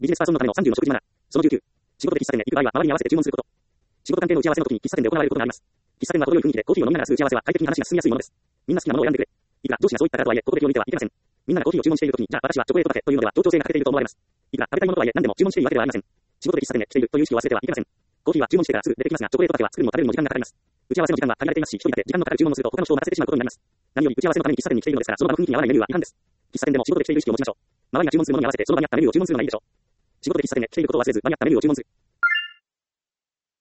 ビジネスパーソンのための30の食事マナー。その19。仕事で喫茶店へ行く場合は周りに合わせて注文すること。仕事関係の打ち合わせの時に喫茶店で行われることがあります。喫茶店は程よい雰囲気でコーヒーを飲みながらする打ち合わせは快適に話が進みやすいものです。みんな好きなものを選んでくれ。いくら上司がそういった方とはいえ、ここで気を抜いてはいけません。みんながコーヒーを注文している時に、じゃあ私はチョコレートだけというのでは協調性が欠けていると思われます。いくら食べたいものとはいえ何でも注文していいわけではありません。仕事で喫茶店へ来ているという意識を忘れてはいけません。コーヒーは注文してからすぐ出てきますが、チョコレートだけは作るのも食べるのも時間がかかります。打ち合わせの時間は限られていますし、一人だけ時間のかかる注文をすると他の人を待たせてしまうことになります。何より打ち合わせのために喫茶店に来ているのですから、その場の雰囲気に合わないメニューは違反です。喫茶店でも仕事で来ている意識を持ちましょう。周りが注文するものに合わせてその場に合ったメニューを注文するのがいいでしょう。仕事で喫茶店へ来ていることを忘れず、場に合ったメニューを注文する。